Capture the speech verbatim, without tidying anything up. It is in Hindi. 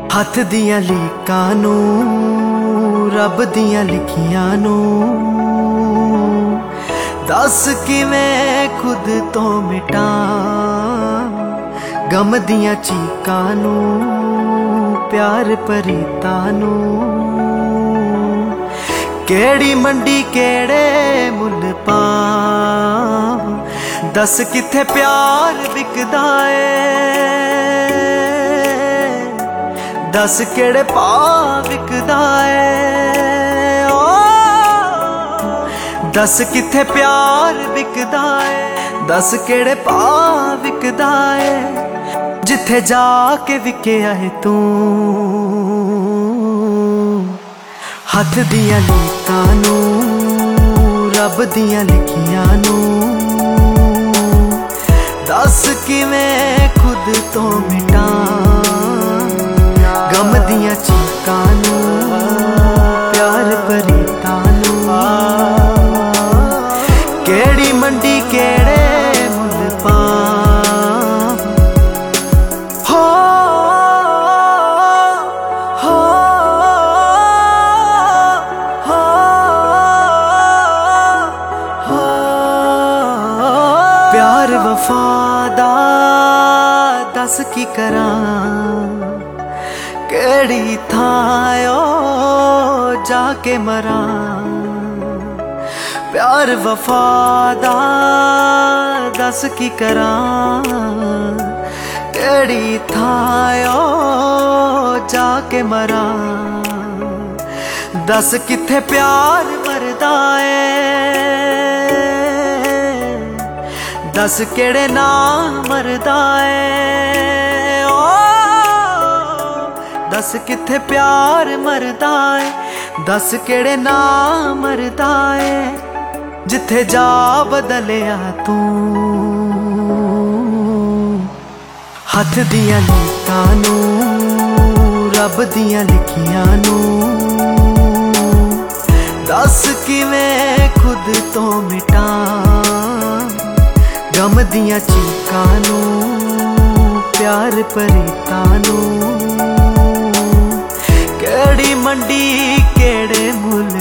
हथ दियां लीकां नू रब दियां लिखियां नू दस किवें खुद तो मिटा गम दियां चीकां नू प्यार परीता नू केड़ी मंडी केड़े मुल पा दस किथे प्यार बिकदा है दस केड़े पा विकदा है ओ दस किथे प्यार विकदा है दस केड़े पा विकदा है जिथे जाके विकिया है तू हथ दियां लीकां नू रब दियां लिखियां नू दस किवें खुद तो मिटा गम दियां चीकां नू प्यार परीता नू केड़ी मंडी केड़े मुल पा हो हो हो हो प्यार वफादा दस की करां केड़ी थायो जाके मरा प्यार वफादा दस की करा केड़ी थायो जाके मरा दस किथे प्यार मरदा है दस केड़े ना मरदा है दस किथे प्यार मरदा है दस केड़े ना मरदा है जिथे जा बदलिया तू हथ दियां लीकां नू रब दियां लिखियां नू दस किवें खुद तो मिटा गम दियां चीकां नू प्यार परीता नू केड़ी मंडी केड़े मुल